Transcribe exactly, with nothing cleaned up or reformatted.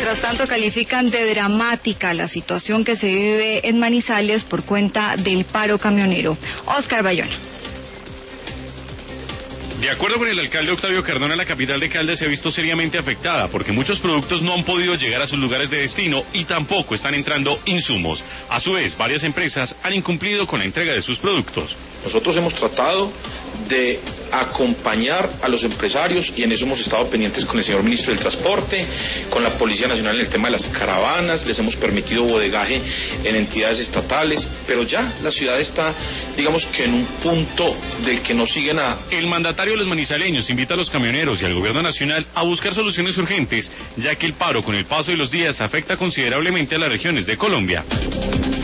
Mientras tanto, califican de dramática la situación que se vive en Manizales por cuenta del paro camionero. Oscar Bayona. De acuerdo con el alcalde Octavio Cardona, la capital de Caldas se ha visto seriamente afectada porque muchos productos no han podido llegar a sus lugares de destino y tampoco están entrando insumos. A su vez, varias empresas han incumplido con la entrega de sus productos. Nosotros hemos tratado de acompañar a los empresarios y en eso hemos estado pendientes con el señor ministro del Transporte, con la Policía Nacional en el tema de las caravanas, les hemos permitido bodegaje en entidades estatales, pero ya la ciudad está, digamos que en un punto del que no sigue nada. El mandatario de los manizaleños invita a los camioneros y al gobierno nacional a buscar soluciones urgentes, ya que el paro con el paso de los días afecta considerablemente a las regiones de Colombia.